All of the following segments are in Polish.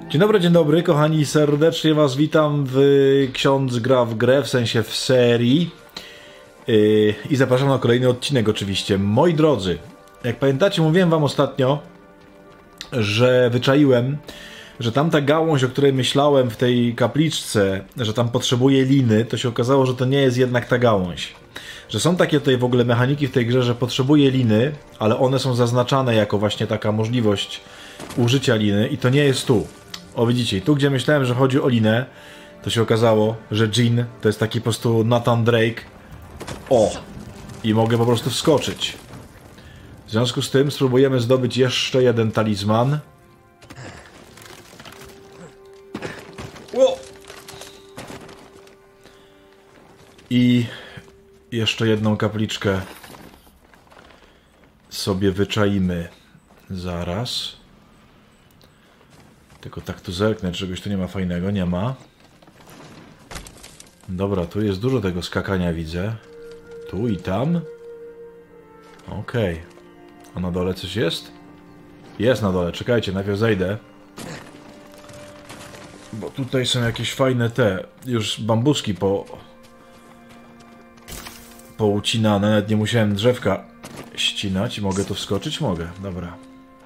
Dzień dobry, kochani, serdecznie was witam w Ksiądz gra w grę, w sensie w serii i zapraszam na kolejny odcinek oczywiście. Moi drodzy, jak pamiętacie, mówiłem wam ostatnio, że wyczaiłem, że tamta gałąź, o której myślałem w tej kapliczce, że tam potrzebuje liny, to się okazało, że to nie jest jednak ta gałąź. Że są takie tutaj w ogóle mechaniki w tej grze, że potrzebuje liny, ale one są zaznaczane jako właśnie taka możliwość użycia liny i to nie jest tu. O, widzicie, tu gdzie myślałem, że chodzi o linę, to się okazało, że Jean to jest taki po prostu Nathan Drake. O! I mogę po prostu wskoczyć. W związku z tym spróbujemy zdobyć jeszcze jeden talizman. O! I jeszcze jedną kapliczkę sobie wyczaimy zaraz. Tylko tak tu zerknę, czegoś tu nie ma fajnego, nie ma. Dobra, tu jest dużo tego skakania, widzę. Tu i tam. Okej. A na dole coś jest? Jest na dole, czekajcie, najpierw zejdę. Bo tutaj są jakieś fajne te, już bambuski poucinane, nawet nie musiałem drzewka ścinać. Mogę tu wskoczyć? Mogę, dobra.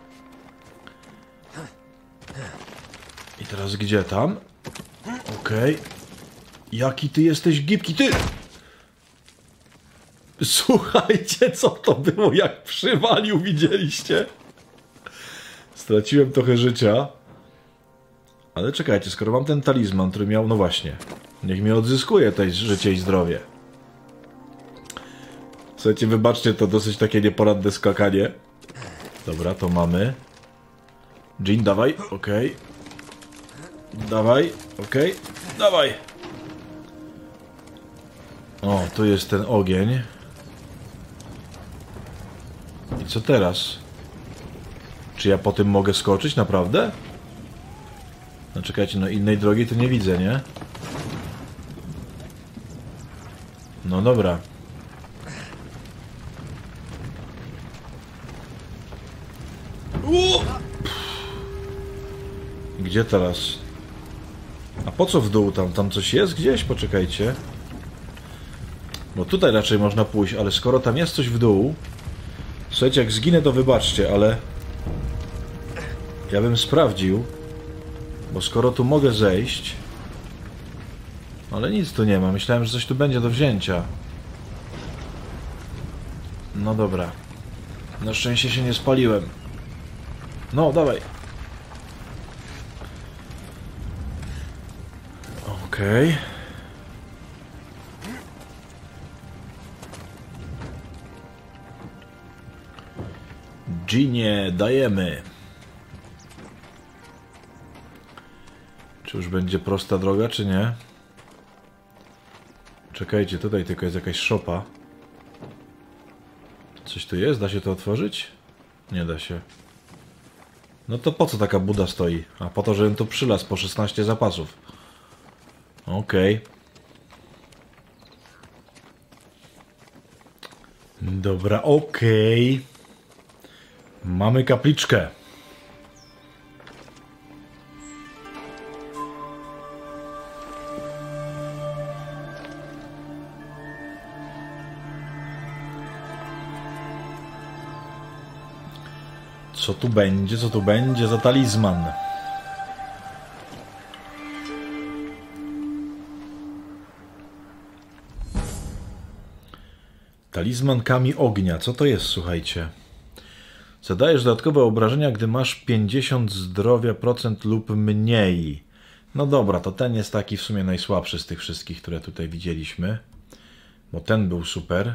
I teraz gdzie tam? Okej. Jaki ty jesteś gibki, ty! Słuchajcie, co to było, jak przywalił, widzieliście? Straciłem trochę życia. Ale czekajcie, skoro mam ten talizman, który miał, no właśnie, niech mi odzyskuje to życie i zdrowie. Słuchajcie, wybaczcie, to dosyć takie nieporadne skakanie. Dobra, to mamy. Jean, dawaj, okej. Dawaj, okej, dawaj. O, tu jest ten ogień. I co teraz? Czy ja po tym mogę skoczyć, naprawdę? No czekajcie, no innej drogi to nie widzę, nie? No dobra. Gdzie teraz? A po co w dół tam? Tam coś jest gdzieś? Poczekajcie. Bo tutaj raczej można pójść, ale skoro tam jest coś w dół... Słuchajcie, jak zginę, to wybaczcie, ale... Ja bym sprawdził. Bo skoro tu mogę zejść... Ale nic tu nie ma. Myślałem, że coś tu będzie do wzięcia. No dobra. Na szczęście się nie spaliłem. No, dawaj. Okej. Ginie, dajemy. Czy już będzie prosta droga, czy nie? Czekajcie, tutaj tylko jest jakaś szopa. Coś tu jest? Da się to otworzyć? Nie da się. No to po co taka buda stoi? A po to, żebym tu przylazł po 16 zapasów. Okej. Dobra, okej. Mamy kapliczkę. Co tu będzie? Co tu będzie za talizman? Talizman Kami Ognia. Co to jest, słuchajcie? Zadajesz dodatkowe obrażenia, gdy masz 50 zdrowia procent lub mniej. No dobra, to ten jest taki w sumie najsłabszy z tych wszystkich, które tutaj widzieliśmy. Bo ten był super.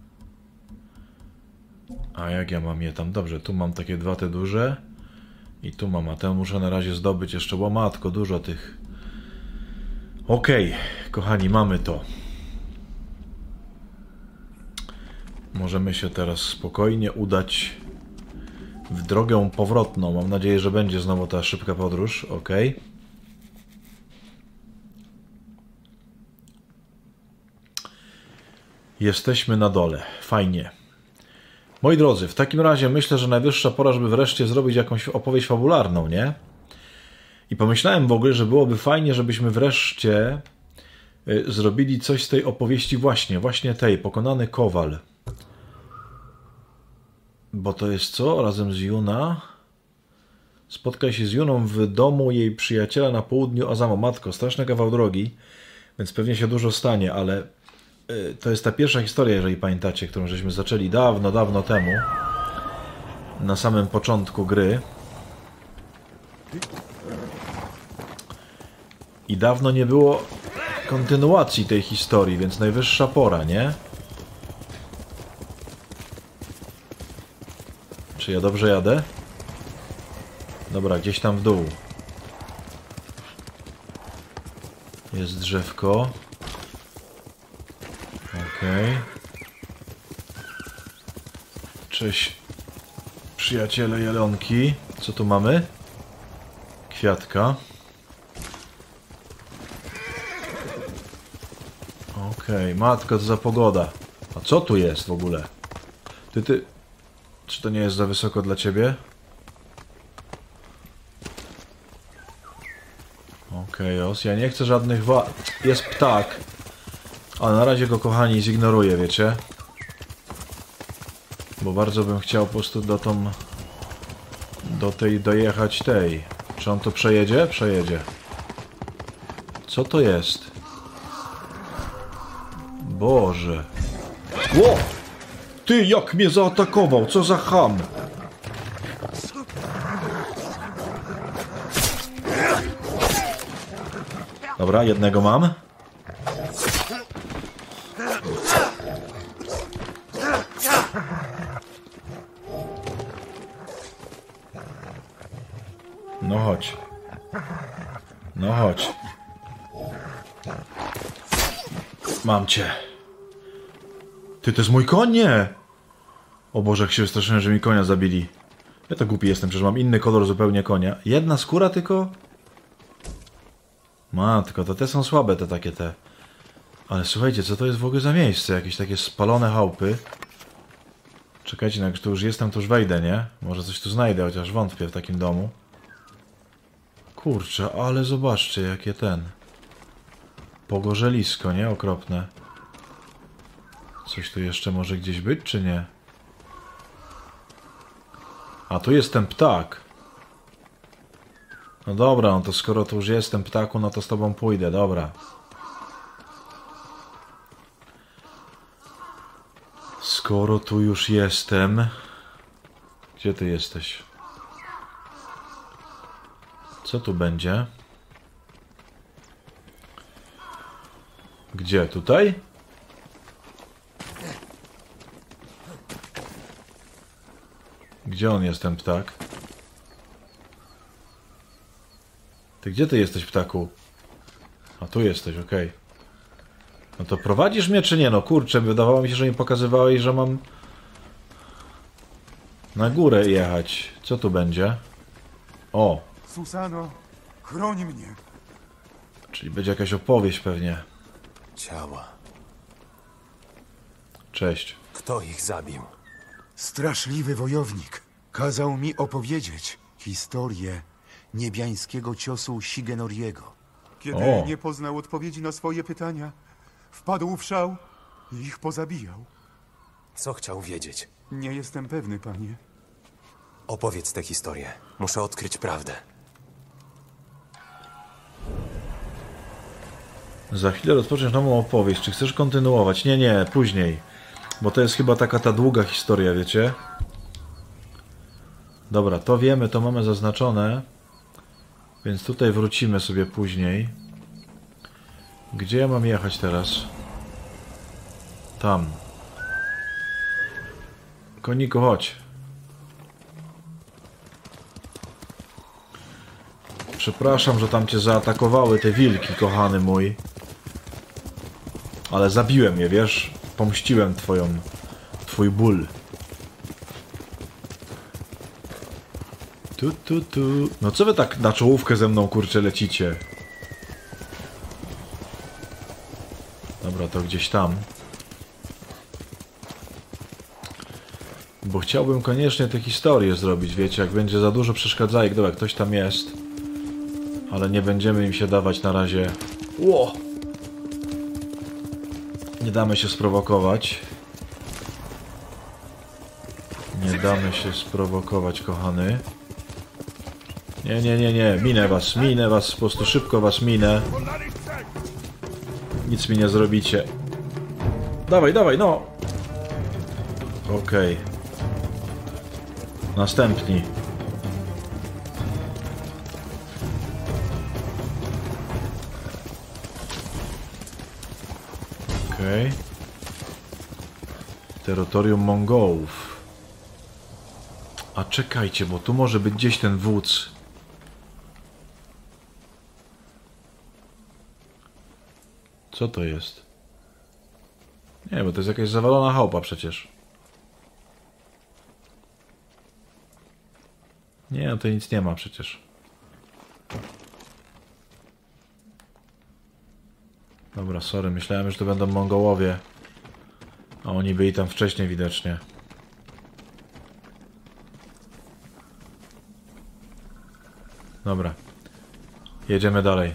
A jak ja mam je tam? Dobrze, tu mam takie dwa te duże. I tu mam, a ten muszę na razie zdobyć jeszcze. Łomatko, dużo tych. Okej, kochani, mamy to. Możemy się teraz spokojnie udać w drogę powrotną. Mam nadzieję, że będzie znowu ta szybka podróż. Ok. Jesteśmy na dole. Fajnie. Moi drodzy, w takim razie myślę, że najwyższa pora, żeby wreszcie zrobić jakąś opowieść fabularną, nie? I pomyślałem w ogóle, że byłoby fajnie, żebyśmy wreszcie zrobili coś z tej opowieści właśnie tej, Pokonany Kowal. Bo to jest co? Razem z Yuna. Spotkaj się z Yuną w domu jej przyjaciela na południu Azamo. Matko, straszny kawał drogi, więc pewnie się dużo stanie, ale to jest ta pierwsza historia, jeżeli pamiętacie, którą żeśmy zaczęli dawno temu. Na samym początku gry. I dawno nie było kontynuacji tej historii, więc najwyższa pora, nie? Czy ja dobrze jadę? Dobra, gdzieś tam w dół. Jest drzewko. Okej. Cześć, przyjaciele jelonki. Co tu mamy? Kwiatka. Okej, matko, co za pogoda. A co tu jest w ogóle? Ty... Czy to nie jest za wysoko dla ciebie? Okej, ja nie chcę żadnych Jest ptak. Ale na razie go, kochani, zignoruję, wiecie? Bo bardzo bym chciał po prostu dojechać tej. Czy on to przejedzie? Przejedzie. Co to jest? Boże. Ło! Ty, jak mnie zaatakował! Co za cham! Dobra, jednego mam. No chodź. No chodź. Mam cię. Ty, to jest mój koń? Nie! O Boże, jak się wystraszyłem, że mi konia zabili. Ja to głupi jestem, przecież mam inny kolor zupełnie konia. Jedna skóra tylko? Matko, to te są słabe, te takie te. Ale słuchajcie, co to jest w ogóle za miejsce? Jakieś takie spalone chałupy. Czekajcie, no jak tu już jestem, to już wejdę, nie? Może coś tu znajdę, chociaż wątpię w takim domu. Kurczę, ale zobaczcie, jakie pogorzelisko, nie? Okropne. Coś tu jeszcze może gdzieś być, czy nie? A tu jest ten ptak. No dobra, no to skoro tu już jestem, ptaku, no to z tobą pójdę, dobra. Skoro tu już jestem... Gdzie ty jesteś? Co tu będzie? Gdzie? Tutaj? Gdzie on jest, ten ptak? Ty gdzie ty jesteś, ptaku? A tu jesteś, okej. No to prowadzisz mnie, czy nie? No kurczę, wydawało mi się, że mi pokazywałeś, że mam na górę jechać. Co tu będzie? O! Susano, chroń mnie. Czyli będzie jakaś opowieść pewnie. Ciała. Cześć. Kto ich zabił? Straszliwy wojownik kazał mi opowiedzieć historię niebiańskiego ciosu Shigenoriego. Kiedy nie poznał odpowiedzi na swoje pytania, wpadł w szał i ich pozabijał. Co chciał wiedzieć? Nie jestem pewny, panie. Opowiedz tę historię. Muszę odkryć prawdę. Za chwilę rozpoczniesz nową opowieść. Czy chcesz kontynuować? Nie, nie, później. Bo to jest chyba taka ta długa historia, wiecie? Dobra, to wiemy, to mamy zaznaczone. Więc tutaj wrócimy sobie później. Gdzie ja mam jechać teraz? Tam. Koniku, chodź. Przepraszam, że tam cię zaatakowały te wilki, kochany mój. Ale zabiłem je, wiesz? Pomściłem twój ból. Tu. No co wy tak na czołówkę ze mną, kurczę, lecicie? Dobra, to gdzieś tam. Bo chciałbym koniecznie tę historię zrobić, wiecie? Jak będzie za dużo przeszkadzajek. Dobra, ktoś tam jest. Ale nie będziemy im się dawać na razie. Ło! Nie damy się sprowokować. Nie damy się sprowokować, kochany. Nie, nie, nie, nie. Minę was, po prostu szybko was minę. Nic mi nie zrobicie. Dawaj, dawaj, no! Okej. Następni. Okej. Terytorium Mongołów. A czekajcie, bo tu może być gdzieś ten wódz. Co to jest? Nie, bo to jest jakaś zawalona chałupa przecież. Nie, no to nic nie ma przecież. Dobra, sorry, myślałem, że to będą Mongołowie. A oni byli tam wcześniej widocznie. Dobra. Jedziemy dalej.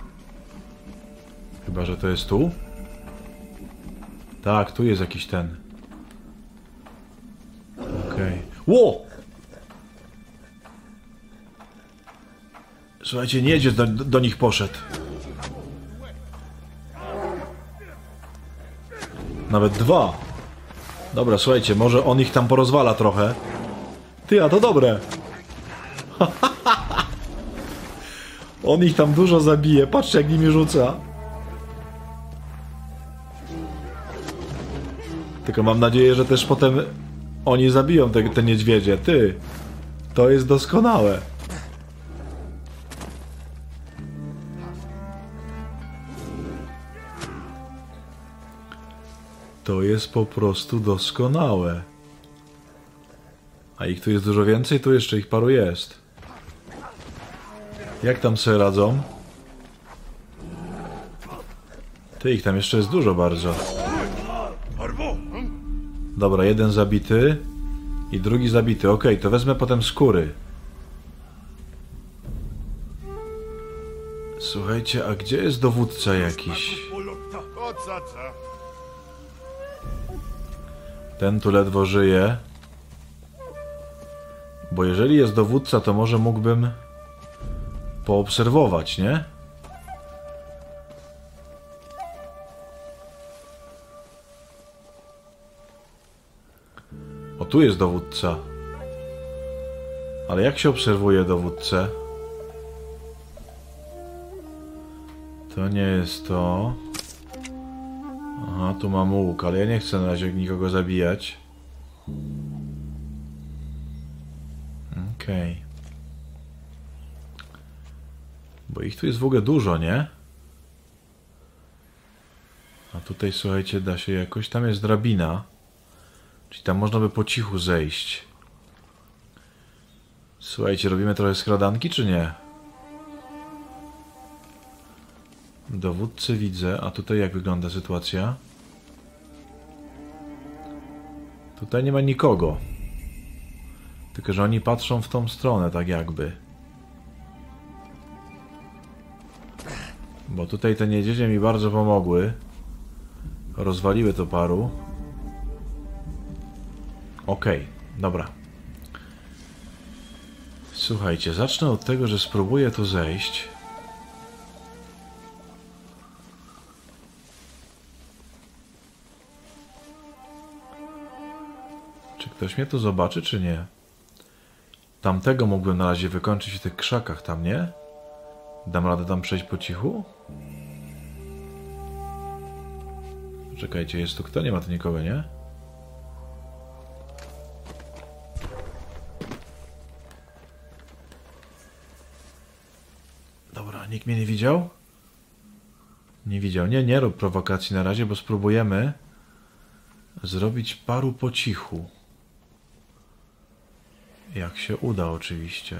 Chyba, że to jest tu? Tak, tu jest jakiś ten. Okej. Ło! Słuchajcie, niedźwiedź do nich poszedł. Nawet 2. Dobra, słuchajcie, może on ich tam porozwala trochę. Ty, a to dobre. On ich tam dużo zabije. Patrzcie, jak nimi rzuca. Tylko mam nadzieję, że też potem oni zabiją te niedźwiedzie. Ty, to jest doskonałe. To jest po prostu doskonałe. A ich tu jest dużo więcej? Tu jeszcze ich paru jest. Jak tam sobie radzą? Ty, ich tam jeszcze jest dużo bardzo. Dobra, jeden zabity i drugi zabity. Okej, to wezmę potem skóry. Słuchajcie, a gdzie jest dowódca jakiś? Ten tu ledwo żyje. Bo jeżeli jest dowódca, to może mógłbym poobserwować, nie? O, tu jest dowódca. Ale jak się obserwuje dowódcę? To nie jest to. Aha, tu mam łuk, ale ja nie chcę na razie nikogo zabijać. Okej. Bo ich tu jest w ogóle dużo, nie? A tutaj, słuchajcie, da się jakoś... Tam jest drabina. Czyli tam można by po cichu zejść. Słuchajcie, robimy trochę skradanki, czy nie? Dowódcy widzę, a tutaj jak wygląda sytuacja? Tutaj nie ma nikogo. Tylko że oni patrzą w tą stronę, tak jakby. Bo tutaj te niedźwiedzie mi bardzo pomogły. Rozwaliły to paru. Okej, dobra. Słuchajcie, zacznę od tego, że spróbuję tu zejść. Czy ktoś mnie tu zobaczy, czy nie? Tamtego mógłbym na razie wykończyć w tych krzakach, tam nie? Dam radę tam przejść po cichu? Czekajcie, jest tu kto? Nie ma tu nikogo, nie? Dobra, nikt mnie nie widział? Nie widział. Nie rób prowokacji na razie, bo spróbujemy zrobić paru po cichu. Jak się uda, oczywiście.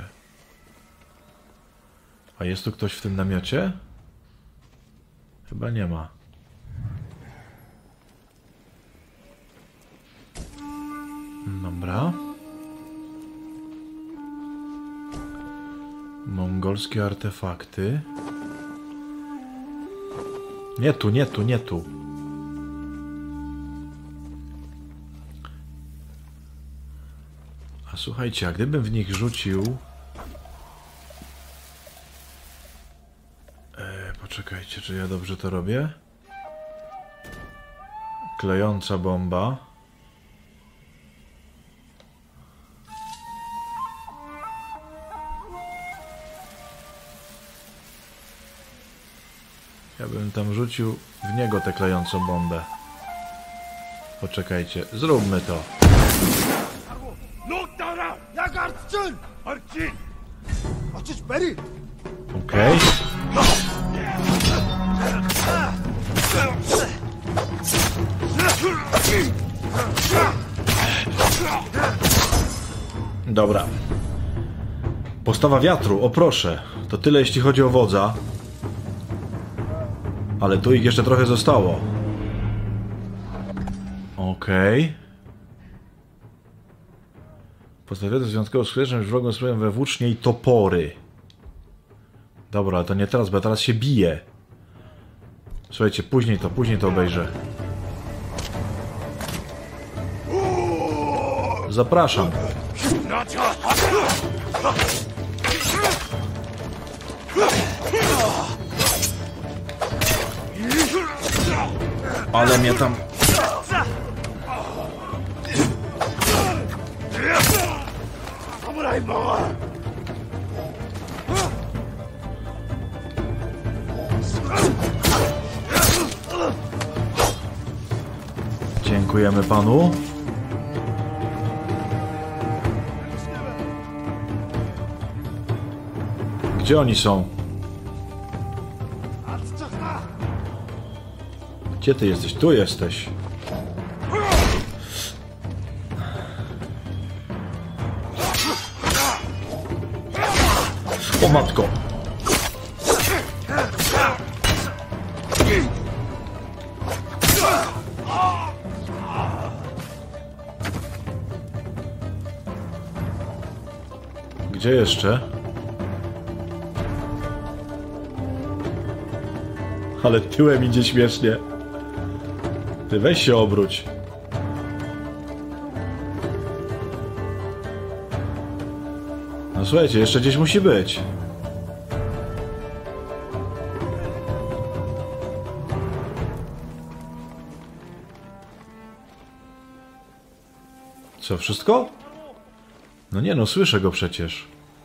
A jest tu ktoś w tym namiocie? Chyba nie ma. Dobra. Mongolskie artefakty. Nie tu, nie tu, nie tu. A słuchajcie, a gdybym w nich rzucił... Poczekajcie, czy ja dobrze to robię? Klejąca bomba. Ja bym tam rzucił w niego tę klejącą bombę. Poczekajcie, zróbmy to. Okej. Dobra. Postawa wiatru, o proszę. To tyle jeśli chodzi o wodza. Ale tu ich jeszcze trochę zostało. Okej. Postawa wiatru związkowo skutecznym wrogom spróbują we włócznie i topory. Dobra, ale to nie teraz, bo ja teraz się biję. Słuchajcie, później to obejrzę. Zapraszam. Ale mnie tam... Dziękujemy panu. Gdzie oni są? Gdzie ty jesteś? Tu jesteś. O matko! Gdzie jeszcze? Ale tyłem idzie śmiesznie. Ty weź się obróć. No słuchajcie, jeszcze gdzieś musi być. Co, wszystko? No nie no, słyszę go przecież.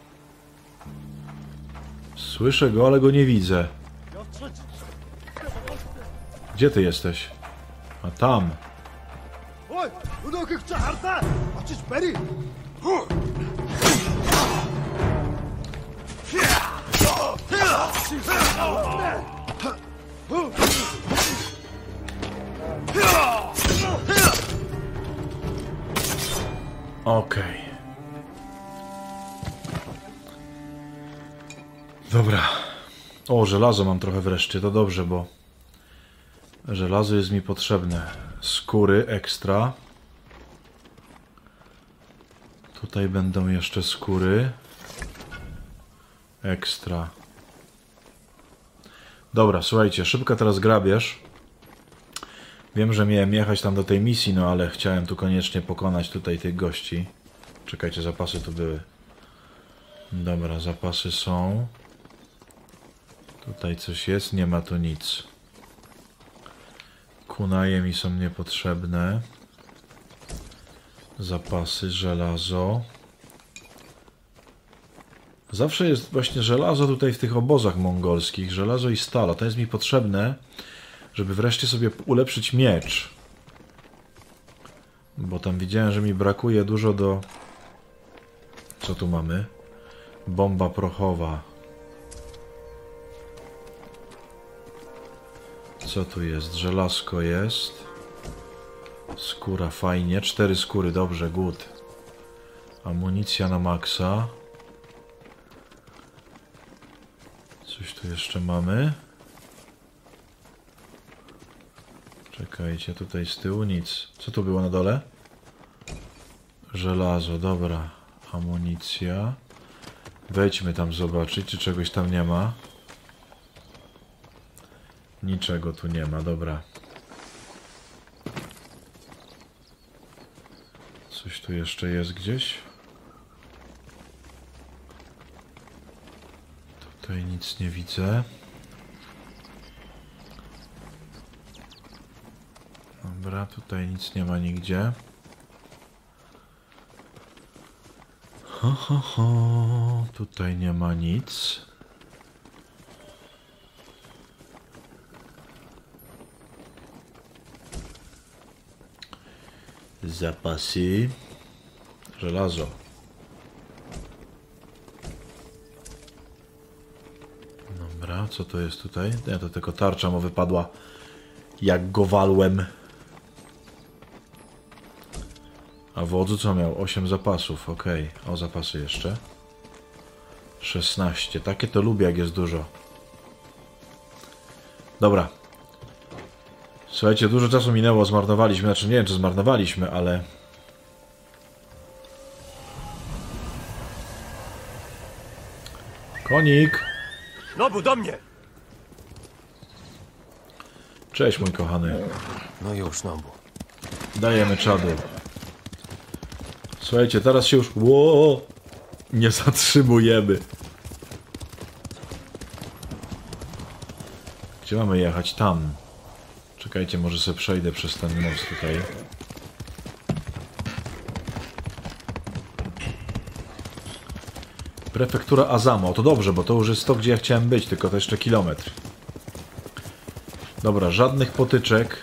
Słyszę go, ale go nie widzę. Gdzie ty jesteś? A tam. Okej. Dobra. O, żelazo mam trochę wreszcie, to dobrze, bo żelazo jest mi potrzebne. Skóry ekstra. Tutaj będą jeszcze skóry. Ekstra. Dobra, słuchajcie, szybka teraz grabież. Wiem, że miałem jechać tam do tej misji, no ale chciałem tu koniecznie pokonać tutaj tych gości. Czekajcie, zapasy tu były. Dobra, zapasy są. Tutaj coś jest, nie ma tu nic. Kunaje mi są niepotrzebne. Zapasy, żelazo. Zawsze jest właśnie żelazo tutaj w tych obozach mongolskich. Żelazo i stal. To jest mi potrzebne, żeby wreszcie sobie ulepszyć miecz. Bo tam widziałem, że mi brakuje dużo do... Co tu mamy? Bomba prochowa. Co tu jest? Żelazko jest. Skóra fajnie. 4 skóry, dobrze, good. Amunicja na maksa. Coś tu jeszcze mamy. Czekajcie, tutaj z tyłu nic. Co tu było na dole? Żelazo, dobra. Amunicja. Wejdźmy tam zobaczyć, czy czegoś tam nie ma. Niczego tu nie ma, dobra. Coś tu jeszcze jest gdzieś? Tutaj nic nie widzę. Dobra, tutaj nic nie ma nigdzie. Tutaj nie ma nic. Zapasy. Żelazo. Dobra, co to jest tutaj? Nie, to tylko tarcza mu wypadła, jak go walłem. A wodzu co miał? 8 zapasów, ok. O, zapasy jeszcze. 16. Takie to lubię, jak jest dużo. Dobra. Słuchajcie, dużo czasu minęło, zmarnowaliśmy. Znaczy, nie wiem, czy zmarnowaliśmy, ale... Konik! Nobu, do mnie! Cześć, mój kochany. No już, Nobu. Dajemy czadu. Słuchajcie, teraz się już... Ło! Nie zatrzymujemy. Gdzie mamy jechać? Tam. Czekajcie, może sobie przejdę przez ten most tutaj. Prefektura Azamo. To dobrze, bo to już jest to, gdzie ja chciałem być, tylko to jeszcze kilometr. Dobra, żadnych potyczek.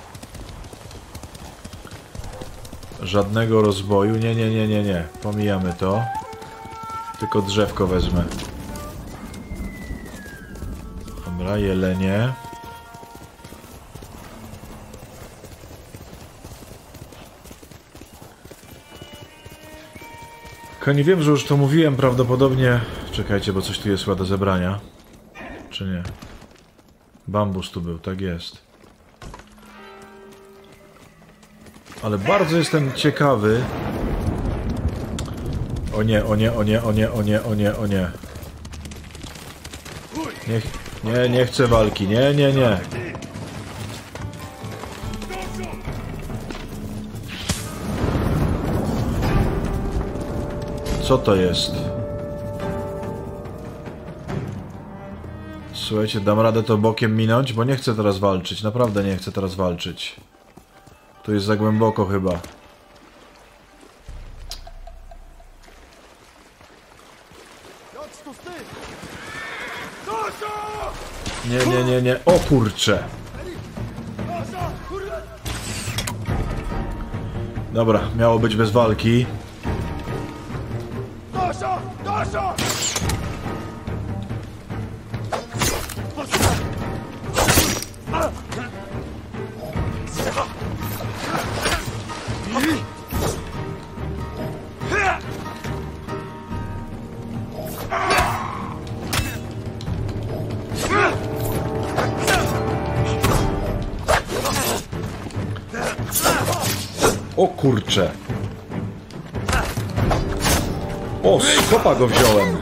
Żadnego rozboju. Nie. Pomijamy to. Tylko drzewko wezmę. Dobra, jelenie. Nie wiem, że już to mówiłem prawdopodobnie. Czekajcie, bo coś tu jest chyba do zebrania. Czy nie? Bambus tu był, tak jest. Ale bardzo jestem ciekawy. O nie. Nie chcę walki. Nie. Co to jest? Słuchajcie, dam radę to bokiem minąć, bo nie chcę teraz walczyć. Naprawdę nie chcę teraz walczyć. Tu jest za głęboko chyba. Nie. O kurcze. Dobra, miało być bez walki. O kurcze. O, skopa go wziąłem.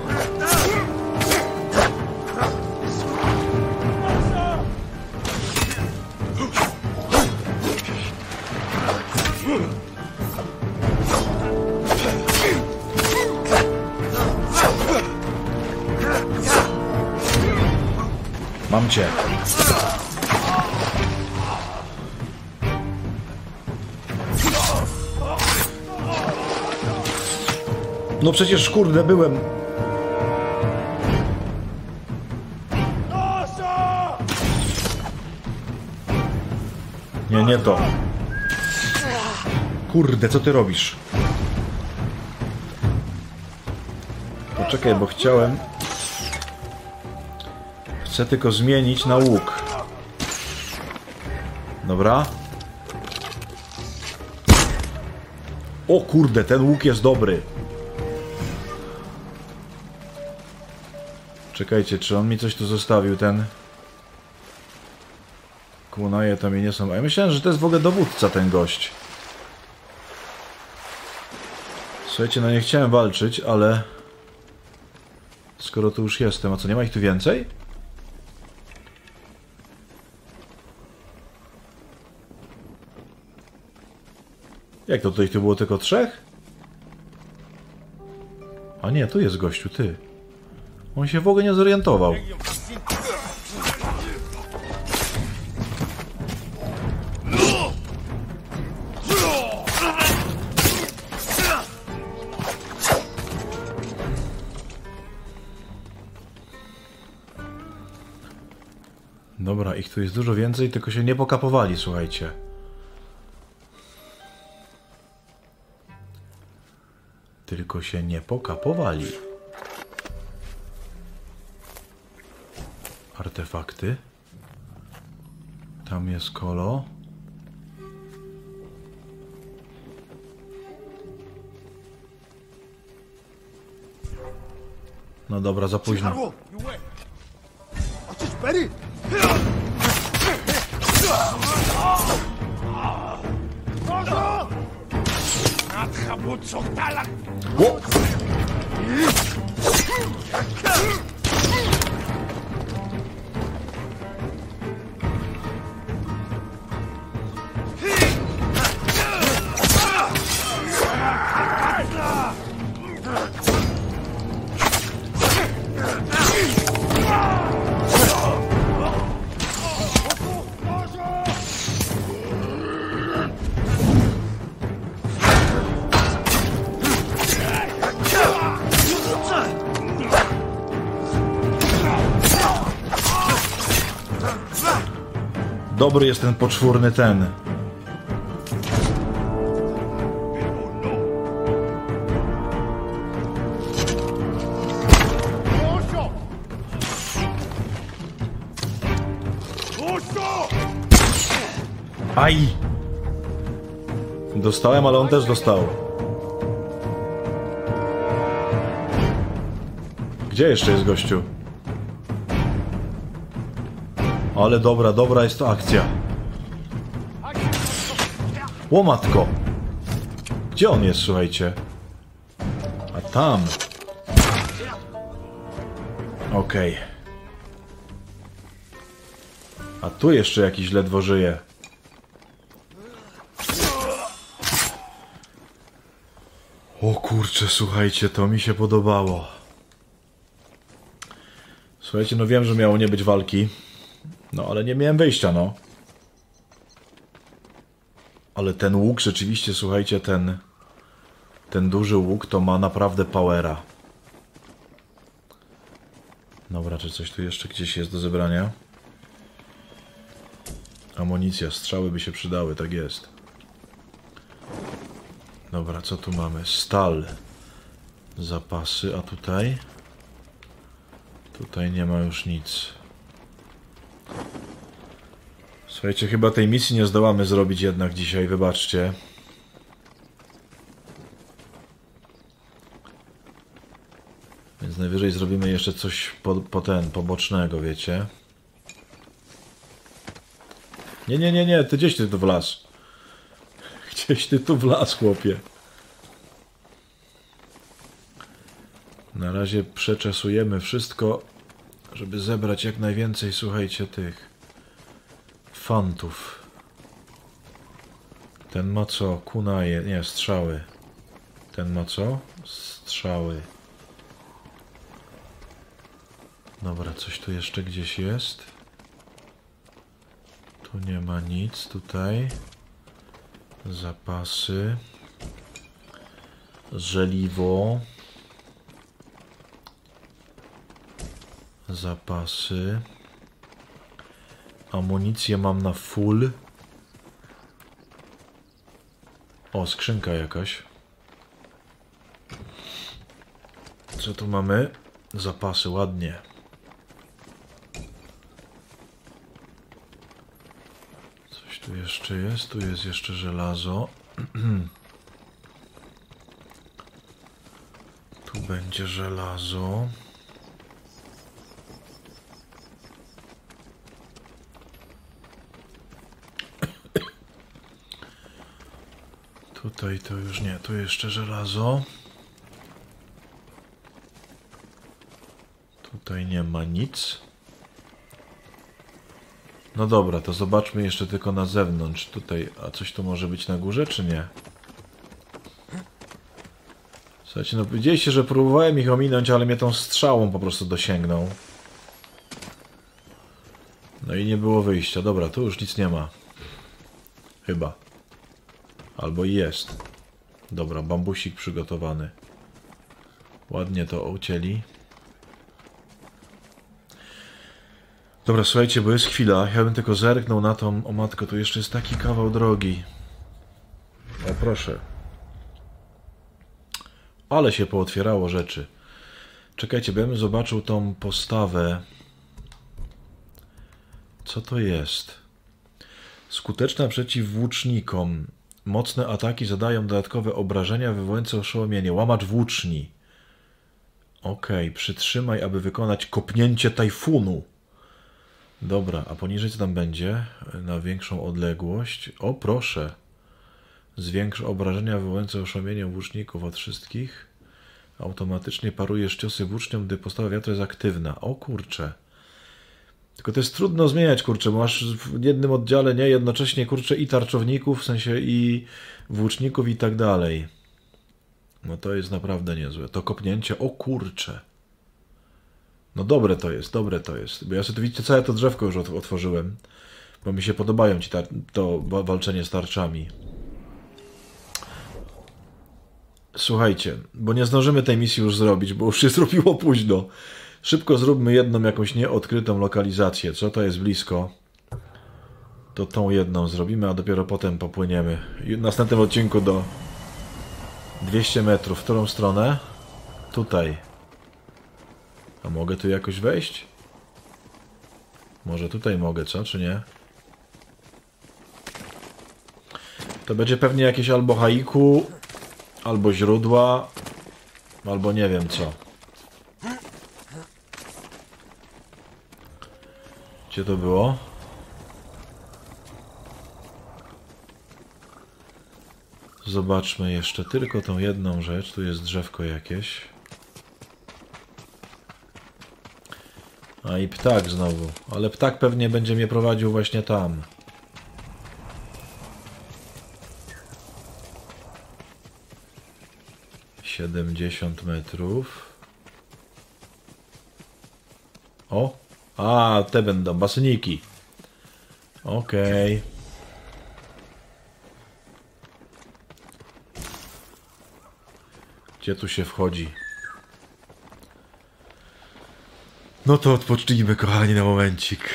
Mam cię. No przecież kurde byłem. Nie to. Kurde, co ty robisz? Poczekaj, bo chciałem... Chcę tylko zmienić na łuk. Dobra. O kurde, ten łuk jest dobry. Czekajcie, czy on mi coś tu zostawił, ten... Kunaje to mi nie są... A ja myślałem, że to jest w ogóle dowódca, ten gość. Słuchajcie, no nie chciałem walczyć, ale... Skoro tu już jestem, a co, nie ma ich tu więcej? Jak to tutaj tu było tylko 3? A nie, tu jest gościu, ty. On się w ogóle nie zorientował. Dobra, ich tu jest dużo więcej, tylko się nie pokapowali, słuchajcie. Tylko się nie pokapowali. Artefakty. Tam jest kolo. No dobra, za późno. O! Dobry jest ten poczwórny ten. Aj! Dostałem, ale on też dostał. Gdzie jeszcze jest gościu? Ale dobra jest to akcja. Łomatko! Gdzie on jest, słuchajcie? A tam. Okej. A tu jeszcze jakiś ledwo żyje. O kurczę, słuchajcie, to mi się podobało. Słuchajcie, no wiem, że miało nie być walki. No, ale nie miałem wyjścia, no. Ale ten łuk rzeczywiście, słuchajcie, ten duży łuk to ma naprawdę powera. Dobra, czy coś tu jeszcze gdzieś jest do zebrania? Amunicja, strzały by się przydały, tak jest. Dobra, co tu mamy? Stal. Zapasy, a tutaj? Tutaj nie ma już nic. Słuchajcie, chyba tej misji nie zdołamy zrobić jednak dzisiaj, wybaczcie. Więc najwyżej zrobimy jeszcze coś pobocznego, wiecie. Nie, ty gdzieś ty tu wlazł. Gdzieś ty tu wlazł, chłopie. Na razie przeczesujemy wszystko, żeby zebrać jak najwięcej, słuchajcie, tych fantów. Ten ma co? Kunaje, nie, strzały. Ten ma co? Strzały. Dobra, coś tu jeszcze gdzieś jest. Tu nie ma nic, tutaj. Zapasy. Żeliwo. Zapasy. Amunicję mam na full. O, skrzynka jakaś. Co tu mamy? Zapasy, ładnie. Coś tu jeszcze jest. Tu jest jeszcze żelazo. Tu będzie żelazo. Tutaj to już nie, tu jeszcze żelazo. Tutaj nie ma nic. No dobra, to zobaczmy jeszcze tylko na zewnątrz. Tutaj, a coś tu może być na górze, czy nie? Słuchajcie, no widzieliście, że próbowałem ich ominąć, ale mnie tą strzałą po prostu dosięgnął. No i nie było wyjścia. Dobra, tu już nic nie ma. Chyba. Albo jest. Dobra, bambusik przygotowany. Ładnie to ucięli. Dobra, słuchajcie, bo jest chwila. Ja bym tylko zerknął na tą... O matko, tu jeszcze jest taki kawał drogi. O, proszę. Ale się pootwierało rzeczy. Czekajcie, bo ja bym zobaczył tą postawę. Co to jest? Skuteczna przeciw włócznikom. Mocne ataki zadają dodatkowe obrażenia wywołujące oszołomienie. Łamacz włóczni. Okej, przytrzymaj, aby wykonać kopnięcie tajfunu. Dobra, a poniżej co tam będzie? Na większą odległość. O, proszę. Zwiększ obrażenia wywołujące oszołomienie włóczników od wszystkich. Automatycznie parujesz ciosy włóczniom, gdy postawa wiatru jest aktywna. O kurcze. Tylko to jest trudno zmieniać, kurczę, bo masz w jednym oddziale, nie? Jednocześnie, kurczę, i tarczowników, w sensie i włóczników i tak dalej. No to jest naprawdę niezłe. To kopnięcie, o kurcze. No dobre to jest, dobre to jest. Bo ja sobie, widzicie, całe to drzewko już otworzyłem. Bo mi się podobają ci to walczenie z tarczami. Słuchajcie, bo nie zdążymy tej misji już zrobić, bo już się zrobiło późno. Szybko zróbmy jedną jakąś nieodkrytą lokalizację. Co to jest blisko? To tą jedną zrobimy, a dopiero potem popłyniemy. W następnym odcinku do 200 metrów. W którą stronę? Tutaj. A mogę tu jakoś wejść? Może tutaj mogę, co? Czy nie? To będzie pewnie jakieś albo haiku, albo źródła, albo nie wiem co. Gdzie to było? Zobaczmy jeszcze tylko tą jedną rzecz. Tu jest drzewko jakieś. A i ptak znowu. Ale ptak pewnie będzie mnie prowadził właśnie tam. ...70 metrów. O! A, te będą baseniki. Okej. Gdzie tu się wchodzi? No to odpocznijmy, kochani, na momencik.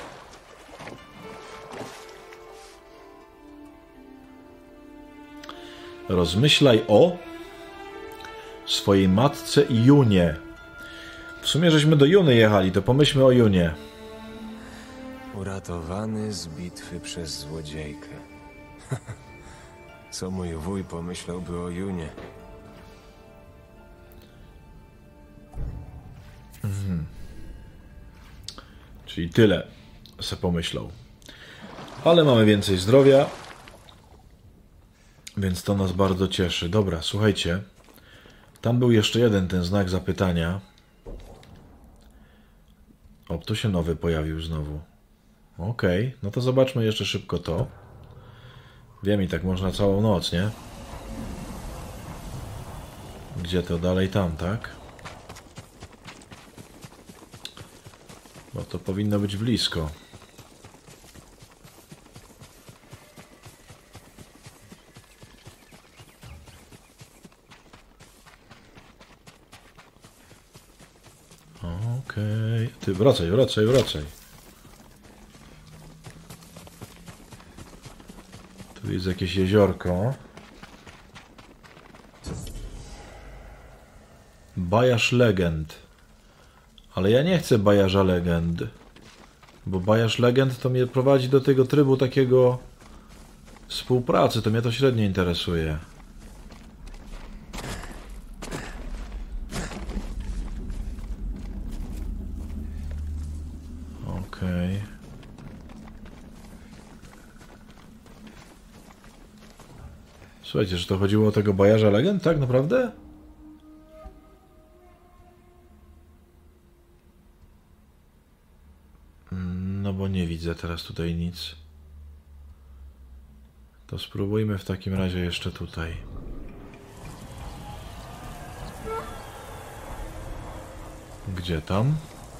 Rozmyślaj o swojej matce i Junie. W sumie żeśmy do Juny jechali, to pomyślmy o Junie. Uratowany z bitwy przez złodziejkę. Co mój wuj pomyślałby o Junie? Czyli tyle se pomyślał. Ale mamy więcej zdrowia, więc to nas bardzo cieszy. Dobra, słuchajcie. Tam był jeszcze jeden ten znak zapytania. O, tu się nowy pojawił znowu. Okej, no to zobaczmy jeszcze szybko to. Wiem, i tak można całą noc, nie? Gdzie to dalej? Tam, tak? Bo to powinno być blisko. Okej. Ty wracaj, wracaj, wracaj. Tu jest jakieś jeziorko. Bajarz legend. Ale ja nie chcę bajarza legend. Bo bajarz legend to mnie prowadzi do tego trybu takiego współpracy. To mnie to średnio interesuje. Okej. Słuchajcie, że to chodziło o tego bajarza legend, tak naprawdę? widzę teraz tutaj nic. To spróbujmy w takim razie jeszcze tutaj. Gdzie tam?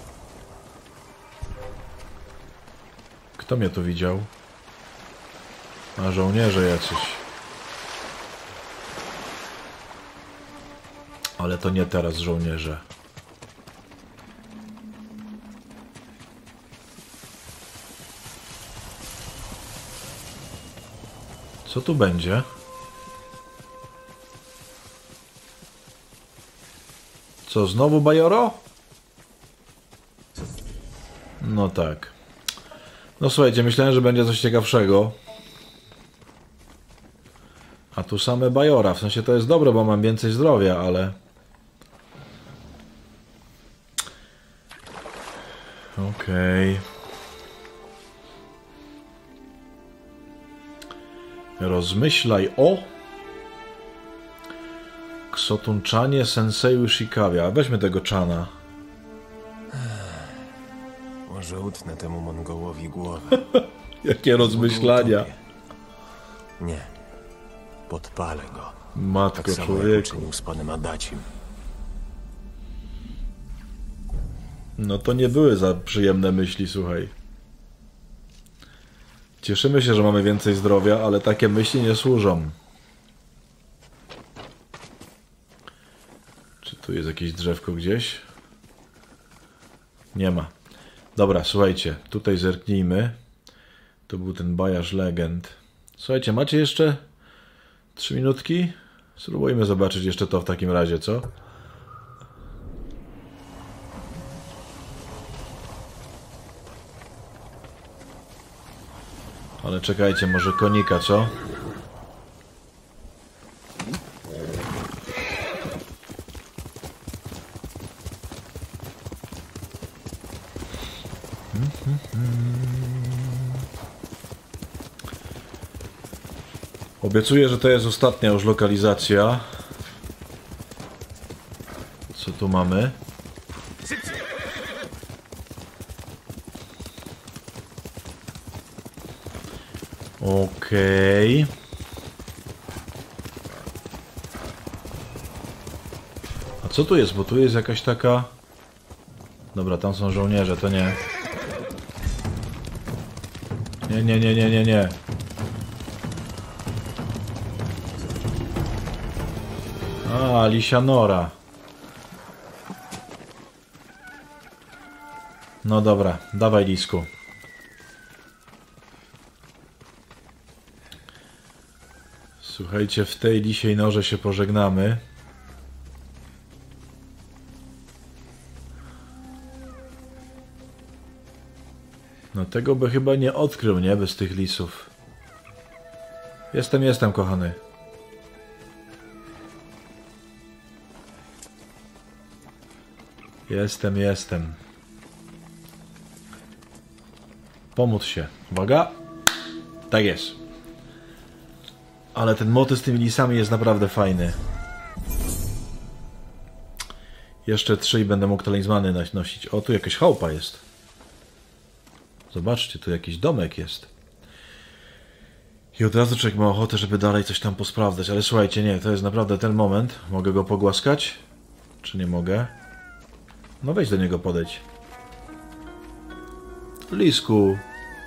Kto mnie tu widział? A żołnierze jacyś. Ale to nie teraz żołnierze. Co tu będzie? Co, znowu bajoro? No tak. No słuchajcie, myślałem, że będzie coś ciekawszego. A tu same bajora. W sensie to jest dobre, bo mam więcej zdrowia, ale... Okej. Rozmyślaj o... Ksotunczanie Senseju Shikawia. Weźmy tego czana. Może utnę temu Mongołowi głowę. Jakie rozmyślania. Nie. Podpalę go. Matko Tak samo człowieku. jak uczynił z panem Adacim. No to nie były za przyjemne myśli, słuchaj. Cieszymy się, że mamy więcej zdrowia, ale takie myśli nie służą. Czy tu jest jakieś drzewko gdzieś? Nie ma. Dobra, słuchajcie, tutaj zerknijmy. To był ten bajarz legend. Słuchajcie, macie jeszcze 3 minutki? Spróbujmy zobaczyć jeszcze to w takim razie, co? Ale czekajcie, może konika, co? Obiecuję, że to jest ostatnia już lokalizacja. Co tu mamy? Okej. A co tu jest? Bo tu jest jakaś taka... Dobra, tam są żołnierze, to nie. Nie. A, Lisianora. No dobra, dawaj Lisku. Słuchajcie, w tej lisiej norze się pożegnamy. No tego by chyba nie odkrył, nie? Bez tych lisów. Jestem, kochany. Jestem. Pomóc się. Uwaga. Tak jest. Ale ten motyw z tymi lisami jest naprawdę fajny. Jeszcze 3 i będę mógł talizmany nosić. O, tu jakaś chałupa jest. Zobaczcie, tu jakiś domek jest. I od razu człowiek ma ochotę, żeby dalej coś tam posprawdzać. Ale słuchajcie, nie, to jest naprawdę ten moment. Mogę go pogłaskać? Czy nie mogę? No weź do niego podejdź. Lisku.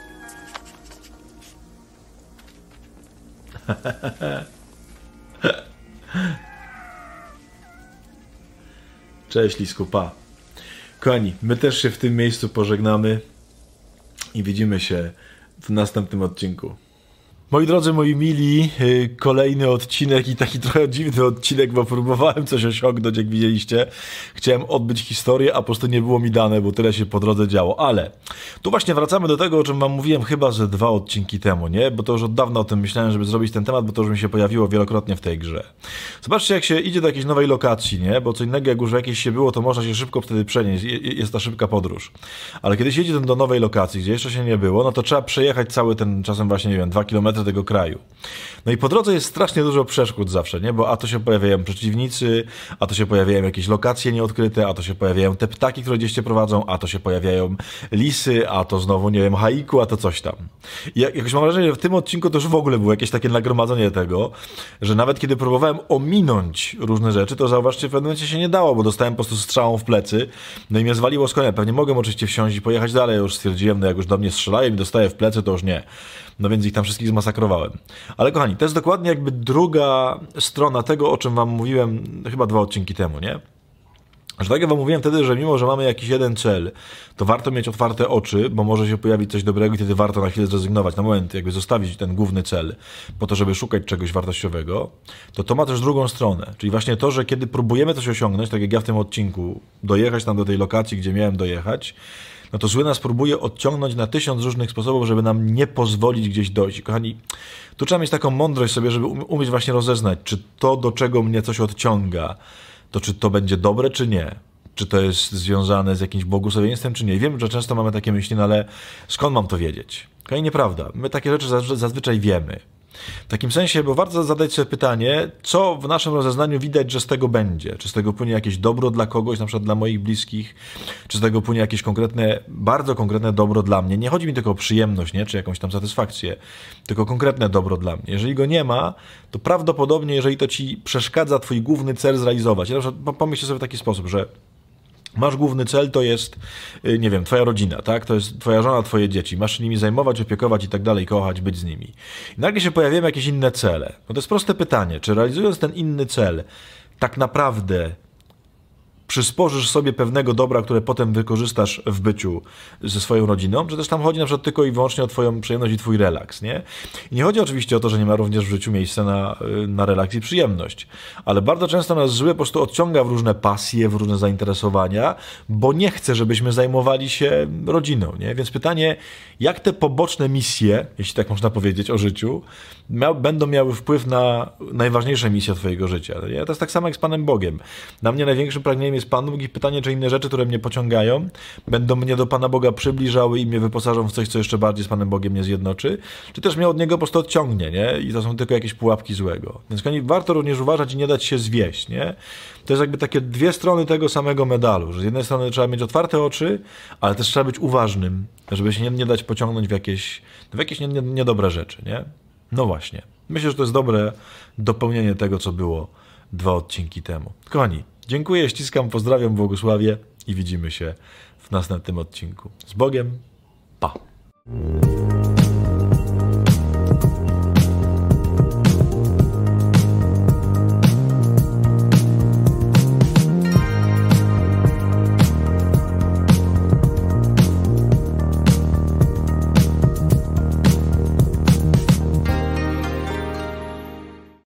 Cześć Lisku, pa. Kochani, my też się w tym miejscu pożegnamy i widzimy się w następnym odcinku. Moi drodzy, moi mili, kolejny odcinek i taki trochę dziwny odcinek, bo próbowałem coś osiągnąć, jak widzieliście. Chciałem odbyć historię, a po prostu nie było mi dane, bo tyle się po drodze działo. Ale tu właśnie wracamy do tego, o czym wam mówiłem chyba ze 2 odcinki temu, nie? Bo to już od dawna o tym myślałem, żeby zrobić ten temat, bo to już mi się pojawiło wielokrotnie w tej grze. Zobaczcie, jak się idzie do jakiejś nowej lokacji, nie? Bo co innego, jak już jakieś się było, to można się szybko wtedy przenieść. Jest ta szybka podróż. Ale kiedy się idzie do nowej lokacji, gdzie jeszcze się nie było, no to trzeba przejechać cały ten, czasem właśnie, nie wiem, 2 km, centrum tego kraju. No i po drodze jest strasznie dużo przeszkód zawsze, nie? Bo a to się pojawiają przeciwnicy, a to się pojawiają jakieś lokacje nieodkryte, a to się pojawiają te ptaki, które gdzieś cię prowadzą, a to się pojawiają lisy, a to znowu, nie wiem, haiku, a to coś tam. I jakoś mam wrażenie, że w tym odcinku to już w ogóle było jakieś takie nagromadzenie tego, że nawet kiedy próbowałem ominąć różne rzeczy, to zauważcie, w pewnym momencie się nie dało, bo dostałem po prostu strzałą w plecy, no i mnie zwaliło z konia. Pewnie mogę oczywiście wsiąść i pojechać dalej, już stwierdziłem, no jak już do mnie strzelają i dostaję w plecy, to już nie. No więc ich tam wszystkich zmasakrowałem. Ale kochani, to jest dokładnie jakby druga strona tego, o czym wam mówiłem chyba 2 odcinki temu, nie? Że tak jak wam mówiłem wtedy, że mimo, że mamy jakiś jeden cel, to warto mieć otwarte oczy, bo może się pojawić coś dobrego i wtedy warto na chwilę zrezygnować, na moment jakby zostawić ten główny cel po to, żeby szukać czegoś wartościowego, to ma też drugą stronę. Czyli właśnie to, że kiedy próbujemy coś osiągnąć, tak jak ja w tym odcinku, dojechać tam do tej lokacji, gdzie miałem dojechać, no to zły nas próbuje odciągnąć na 1000 różnych sposobów, żeby nam nie pozwolić gdzieś dojść. I kochani, tu trzeba mieć taką mądrość sobie, żeby umieć właśnie rozeznać, czy to, do czego mnie coś odciąga, to czy to będzie dobre, czy nie. Czy to jest związane z jakimś błogosławieństwem, czy nie. I wiem, że często mamy takie myśli, no ale skąd mam to wiedzieć? Kochani, nieprawda. My takie rzeczy zazwyczaj wiemy. W takim sensie, bo warto zadać sobie pytanie, co w naszym rozeznaniu widać, że z tego będzie. Czy z tego płynie jakieś dobro dla kogoś, na przykład dla moich bliskich, czy z tego płynie jakieś konkretne, bardzo konkretne dobro dla mnie. Nie chodzi mi tylko o przyjemność, nie? Czy jakąś tam satysfakcję, tylko konkretne dobro dla mnie. Jeżeli go nie ma, to prawdopodobnie, jeżeli to ci przeszkadza twój główny cel zrealizować. Ja na przykład pomyśl sobie w taki sposób, że masz główny cel, to jest, nie wiem, twoja rodzina, tak? To jest twoja żona, twoje dzieci. Masz się nimi zajmować, opiekować i tak dalej, kochać, być z nimi. I nagle się pojawiają jakieś inne cele. No to jest proste pytanie, czy realizując ten inny cel, tak naprawdę przysporzysz sobie pewnego dobra, które potem wykorzystasz w byciu ze swoją rodziną, czy też tam chodzi na przykład tylko i wyłącznie o twoją przyjemność i twój relaks, nie? I nie chodzi oczywiście o to, że nie ma również w życiu miejsca na relaks i przyjemność, ale bardzo często nas zły po prostu odciąga w różne pasje, w różne zainteresowania, bo nie chce, żebyśmy zajmowali się rodziną, nie? Więc pytanie, jak te poboczne misje, jeśli tak można powiedzieć o życiu, będą miały wpływ na najważniejsze misje twojego życia. Nie? To jest tak samo jak z Panem Bogiem. Na mnie największym pragnieniem jest Pan Bóg i pytanie, czy inne rzeczy, które mnie pociągają, będą mnie do Pana Boga przybliżały i mnie wyposażą w coś, co jeszcze bardziej z Panem Bogiem mnie zjednoczy, czy też mnie od Niego po prostu odciągnie, nie? I to są tylko jakieś pułapki złego. Więc warto również uważać i nie dać się zwieść, nie? To jest jakby takie 2 strony tego samego medalu, że z jednej strony trzeba mieć otwarte oczy, ale też trzeba być uważnym, żeby się nie dać pociągnąć w jakieś niedobre rzeczy, nie? No właśnie. Myślę, że to jest dobre dopełnienie tego, co było 2 odcinki temu. Kochani, dziękuję, ściskam, pozdrawiam, błogosławię i widzimy się w następnym odcinku. Z Bogiem, pa!